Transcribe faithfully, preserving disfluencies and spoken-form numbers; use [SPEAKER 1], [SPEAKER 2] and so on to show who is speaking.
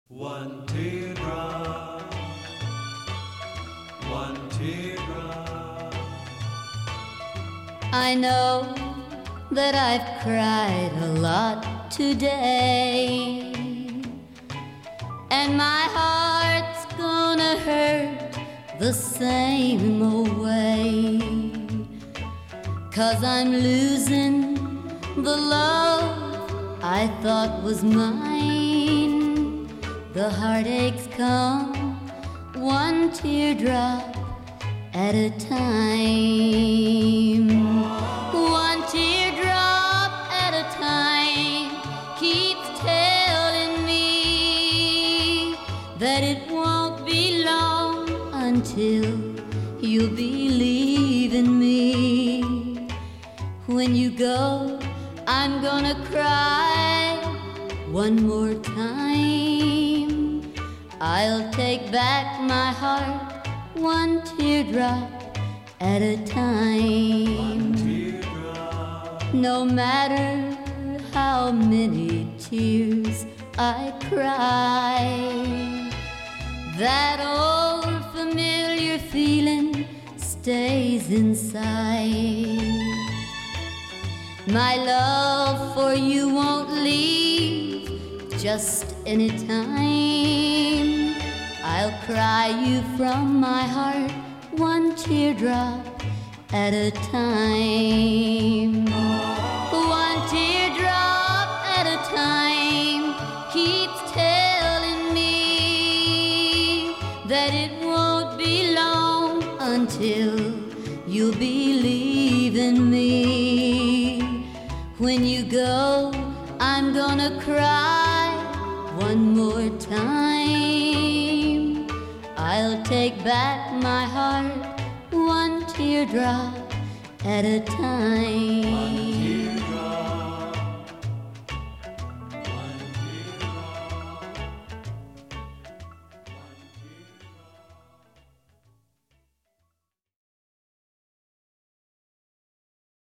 [SPEAKER 1] One teardrop, one teardrop.
[SPEAKER 2] I know that I've cried a lot today, and my heart's gonna hurt the same old way, 'cause I'm losing the love I thought was mine. The heartaches come one teardrop at a time. One teardrop at a time keeps telling me that it won't be long until you'll be leaving me. When you go, I'm gonna cry one more time. I'll take back my heart one teardrop at a time. No matter how many tears I cry, that old familiar feeling stays inside. My love for you won't leave just any time. I'll cry you from my heart one teardrop at a time. One teardrop at a time keeps telling me that it won't be long until you'll be leaving me. When you go, I'm gonna cry one more time. I'll take back my heart one teardrop at a time.